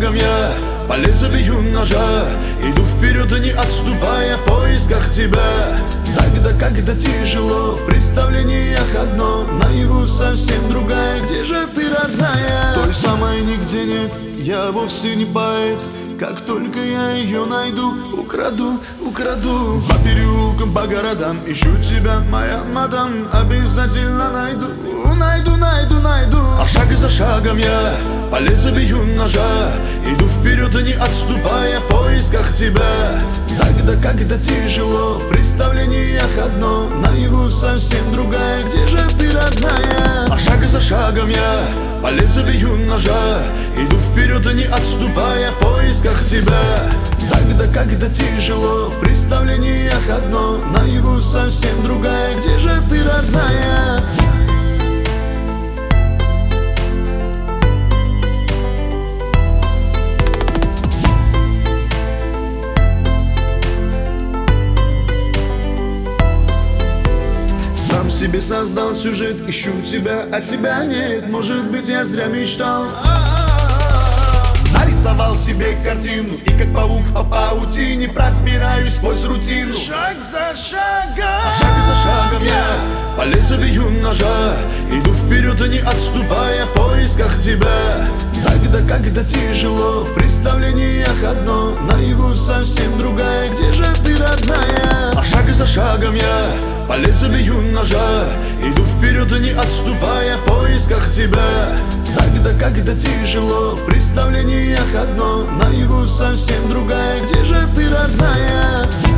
шагом я по лезвию ножа иду вперед, не отступая в поисках тебя. Тогда, когда тяжело, в представлениях одно, наяву совсем другая. Где же ты, родная? Той самой нигде нет, я вовсе не поэт. Как только я ее найду, украду, украду. По переулкам, по городам ищу тебя, моя мадам. Обязательно найду, найду, найду, найду. А шаг за шагом я по лезвию ножа иду вперед, не отступая в поисках тебя. Тогда, когда тяжело, в представлениях одно, наяву совсем другая. Где же ты, родная? А шаг за шагом я по лезвию ножа иду вперед, не отступая в поисках тебя. Тогда, когда тяжело, в представлениях одно, наяву совсем другая. Где же ты, родная? Сам себе создал сюжет, ищу тебя, а тебя нет. Может быть, я зря мечтал. Нарисовал себе картину, и как паук по паутине пробираюсь сквозь рутину. Шаг за шагом, шаг за шагом я по лезвию ножа иду вперед, не отступая в поисках тебя. Тогда, когда тяжело, в представлениях одно, наяву совсем другая. Где же ты, родная? А шаг за шагом я по лезвию ножа иду вперед, не отступая в поисках тебя. Тогда, когда тяжело, в представлениях одно, наяву совсем другая. Где же ты, родная?